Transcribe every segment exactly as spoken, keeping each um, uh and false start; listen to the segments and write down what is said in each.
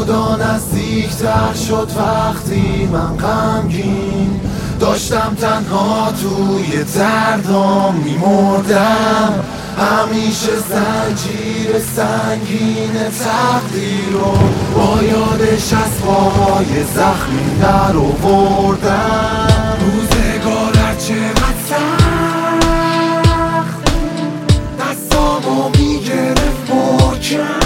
خدا نزدیکتر شد وقتی من غمگین داشتم تنها توی دردام میمردم. همیشه زنجیر سنگین تقدیر رو با یادش از پاهای زخمی در آوردم. روزگار هرچقدر سخت دستامو میگرفت محکم.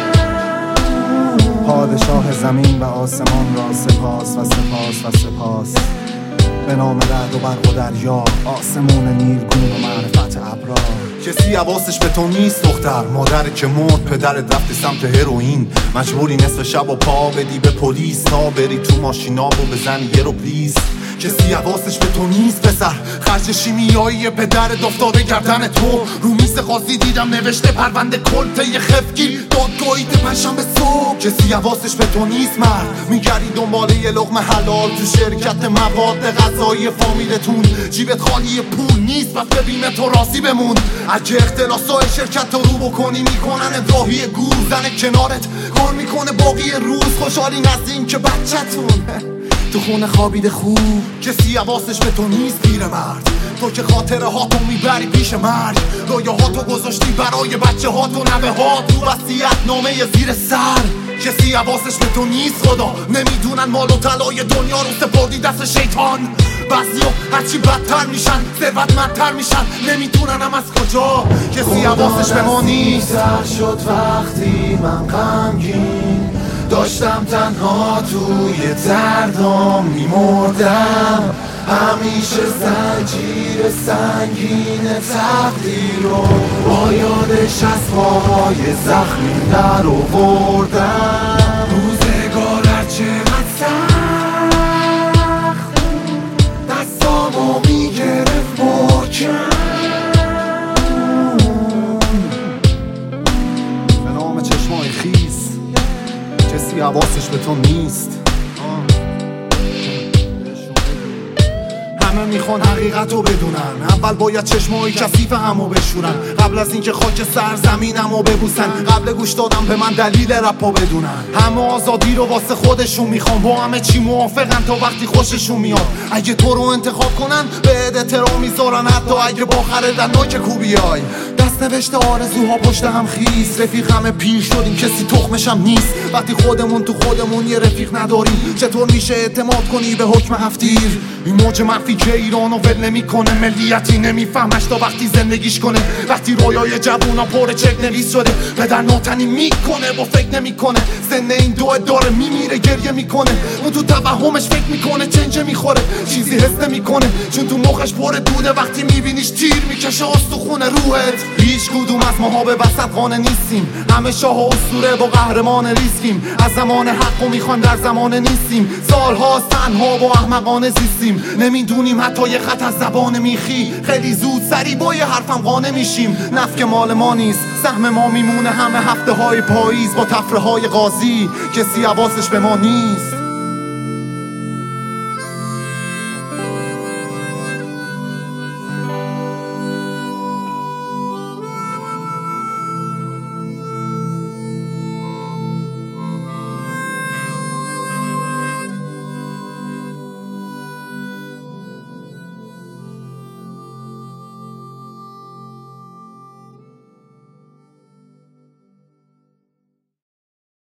پادشاه زمین و آسمان را سپاس و سپاس و سپاس. به نام رعد و برق و دریا، آسمون نیلگون و معرفت ابرار. کسی حواسش به تو نیست دختر، مادر که مرد، پدرت رفتی سمت هروئین. مجبوری نصف شب و پا بدی به پلیس تا بری تو ماشینا و بزنی یه رو پلیز. کسی حواسش به تو نیست پسر، خرج شیمیایی پدرت افتاده گردن تو. رو میز قاضی دیدم نوشته پرونده کلته یه خفگی دادگاهی پنجشنبه صبح. کسی حواسش به تو نیست مرد، میگردی دنبال یه لقمه حلال تو شرکت مواد غذایی فامیلتون. جیبت خالی پول نیست پس ببینه تو راضی بمون. اگه اختلاسای شرکت رو رو بکنی میکنن راهی گور. زن کنارت کار میکنه باقی روز، خوشحالین از این که بچه‌تون تو خونه خوابیده خوب. کسی حواسش به تو نیست پیرمرد، تو که خاطره ها تو میبری پیش مرگ. رویه ها تو گذاشتی برای بچه ها تو نوه ها تو وصیت نامه زیر سر. کسی حواسش به تو نیست خدا، نمیدونن مال و طلای دنیا رو سپردی دست شیطان. بعضیا هرچی بدتر میشن ثروتمندتر میشن، نمیدونن هم از کجا. کسی حواسش به ما نیست. شد وقتی من غمگین داشتم تنها توی دردام میمردم. همیشه زنجیر سنگین تقدیر رو با یادش از پاهای زخمی در آوردم. روزگار هرچقدر سخت دستامو میگرفت محکم. به نام چشمای خیس، کسی حواسش به تو نیست. همه میخوان حقیقت رو بدونن، اول باید چشمای کثیف همو بشورن. قبل از اینکه خاک سرزمینمو ببوسن، قبل گوش دادم به من دلیل رپو بدونن. همه آزادی رو واسه خودشون میخوان، با همه چی موافقن تا وقتی خوششون میاد. اگه تو رو انتخاب کنن به احترام میذارن، حتی اگه با خردن نوک کوبیای. دست نوشته آرزوها پشت هم خیس، رفیق همه پیر شدیم کسی تخمشم نیست. وقتی خودمون تو خودمون یه رفیق نداریم، چطور میشه اعتماد کنی به حکم هفتیر؟ این موج منفی که ایرانو ول نمیکنه، ملیتی نمیفهمش تا وقتی زندگیش کنه. وقتی رویای جوونا پر چک نویس شده، پدر ناتنی میکنه با فکر نمیکنه. سن این دو داره میمیره گریه میکنه، اون تو توهمش فکر میکنه چنجه میخوره. چیزی حس نمیکنه چون تو مخش پر دوده، وقتی میبینیش تیر میکشه استخونه روحت. هیچ کدوم از ماها به وسط خانه نیستیم، همه شاه و اسطوره با قهرمان ریسکیم. از زمان حقو میخوان در زمان نیستیم، سالهاست تنها با احمقانه زیستیم. نمیدونیم حتی یه خط از زبان میخی، خیلی زود سری با یه حرفم قانه میشیم. نفک مال ما نیست، سهم ما میمونه همه هفته های پاییز با تفره های قاضی. کسی حواسش به ما نیست.